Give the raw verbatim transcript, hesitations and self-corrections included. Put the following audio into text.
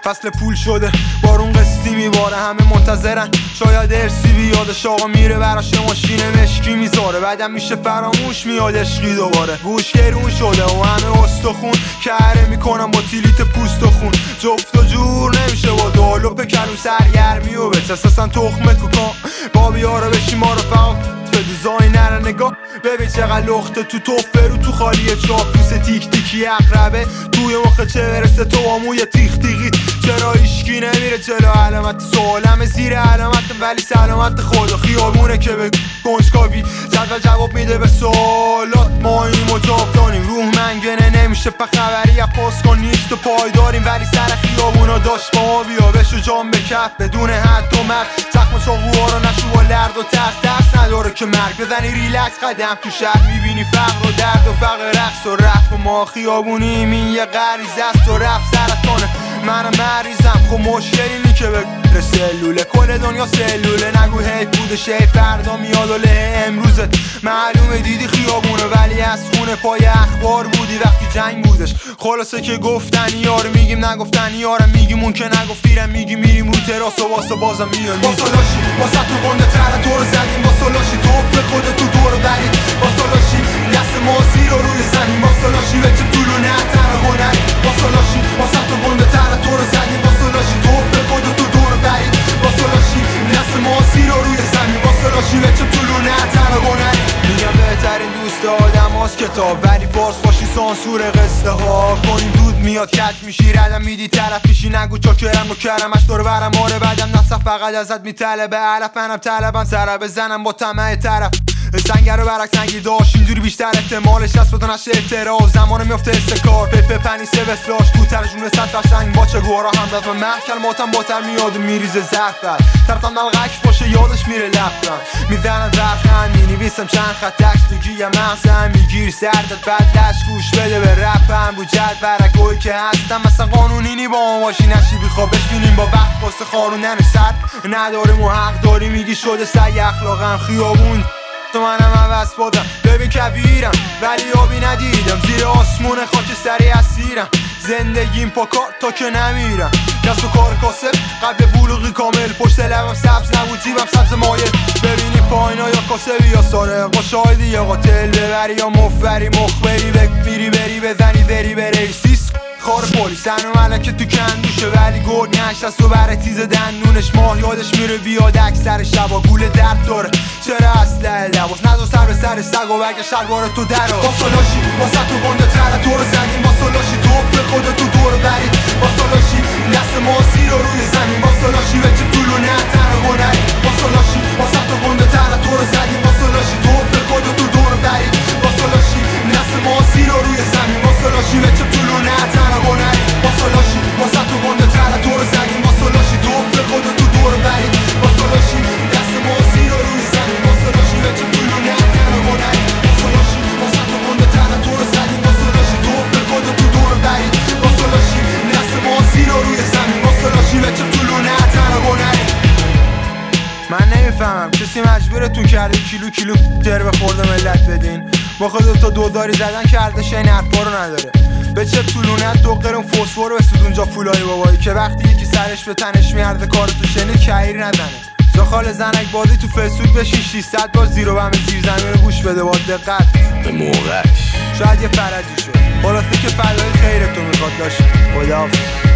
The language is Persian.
فصل پول شده بارون قسطی میباره، همه منتظرن شاید ارسی بیادش. آقا میره براش ماشین مشکی میذاره، بعدم میشه فراموش میاد عشقی دوباره. گوش گرون شده و همه استخون کره میکنم با تیلیت پوست و خون. جفت و جور نمیشه با دالوپ کلو سرگرمی و بچه اساسا تخمه کوکان با بیاره بشی ما رو فقط به دیزاینر نگاه. ببین چقدر لخته تو توفه رو تو خالیه چاپوس تیک تیکی اقربه توی مخه چه برسه تو آموی تیخ تیغیت. چرا ایشکی نمیره جلو علامت سوالم زیر علامت ولی سلامت خود و خیابونه که به کنجکاوی جدول جواب میده به سوالات. ما این مجاب دانیم روح منگنه نمیشه په خبری پاس کن نیست و پایداریم ولی سر خیابونا داشت با ما بیا بشو جام به کف بدون حد و مرد. زخم چاقوها رو نشو با لرد و ترس درس نداره که مرگ بزنی ریلکس قدم تو شهر میبینی فقر و درد و فقر رقص و رفت و ما خیابونیم این یه غریزه است و رفت سرطانه منم مریضم. خب مشکل اینی که به سلوله کل دنیا سلوله نگو هی بودش هی فردا میاد و له امروزت معلومه دیدی خیابونه ولی از خونه پای اخبار بودی وقتی جنگ بودش. خلاصه که گفتنی یارو میگیم نگفتنی یارم میگیم اون که نگفتیرم میگیم میریم رو تراس و واسه بازم میان با سلاشی با ست و گنده تره تو رو زدیم با سلاشی توب به خودت تو دور برید با سلاشی دست ماسی رو روی زمین با سلاشی به چه طولو نه تره هنری با سلاشی با ست و گنده تره تو رو زدیم با سلاشی توب به خودت تو دور برید با سلاشی دست ماسی رو روی زمین با سلاشی به چه طولو نه تره هنری. میگم بهترین دوست آدم هاست کتاب ولی فارس باشی سانسور قصه ها کنیم دود میاد کج میشی ردم میدی طرف میشی نگو چاکرم و کرمش دور برم آره بعدم نصف فقط ازت میطلبه علف منم طلبم سر بزنم با طمع طرف سنگر رو برعکس نگیر داشت اینجوری بیشتر احتمالش هست بتا نشه اعتراض زمان میفته استکار پپه پنی سوستلاش تو ترجمه ست قشنگ با چه گوهرا هم دست و محکل ماتم باتر میاد و میریزه زرد طرفم دلغک باشه یادش میره لبتن میزنن زرخن مینویسم چند خط تکس تو گیه مغزم میگیر سردت بعد دشت گوش بده به رپم رو جد برگوی که هستم مثلا قانونینی با ما باشی نشی بیخواب بشینیم با وقت واسه خاروندن سر نداریم و حق داری میگی شده سعی اخلاقم خیابون تو منم عوض بادم ببین کبیرم ولی آبی ندیدم زیر آسمون خاک سری اسیرم زندگیم پا کار تا که نمیرم دست و کار کاسب قبل بلوغی کامل پشت لبم سبز نبود جیبم سبز مایل ببینی پایینا یا کاسبی یا سارق با شاهدی یا قاتل ببری یا مفبری مخبری بک میری بری بزنی بری بری سیس خار پولیس هنو ملکه تو کندوشه ولی گرد نشست و بره تیز دندونش ماه یادش میره بیاد اکثر شبا گوله درد داره چرا اسلحه لباس ندو سر به سر سگ و برگ شلوار تو درو با سلاشی با ست و گنده تره تو رو زدیم با سلاشی توب به خودت تو دور برید با سلاشی دست ماسی رو روی زمین با سلاشی به چه طولو نه تره هنری با سلاشی با ست و گنده تره تو رو زدیم با سلاشی توب به خودت تو دور برید با سلاشی دست ماسی رو روی زمین با سلاشی به چه طولو نه تره هنری با سلاشی با ست و گنده تره تو رو زدیم با سلاشی توب به خودت تو دور برید با سلاشی دست ماسی رو روی زمین با سلاشی به چه طولو نه تره هنری با سلاشی با ست و گنده تره تو رو زدیم با سلاشی توب به خودت تو دور برید با سلاشی دست ماسی رو روی زمین با سلاشی به چه طولو نه تره هنری. من نمیفهمم کسی مجبورتون کرده کیلو کیلو در به خورده ملت بدین با خودت تا دوداری زدن کرده این حرفا رو نداره به چه طولونت دو قرون فسفر رو بسود اونجا فولای بابایی که وقتی یکی سرش به تنش میارده کارتو شنید کهیر نزنه زخال زنک بازی تو فیسبوک بشین ششصد بار زیر و بم زیر زمین رو گوش بده با دقت به موقعش شاید یه فرجی شد خلاصه که فدای خیرتون میخواد داشت خداحافظ.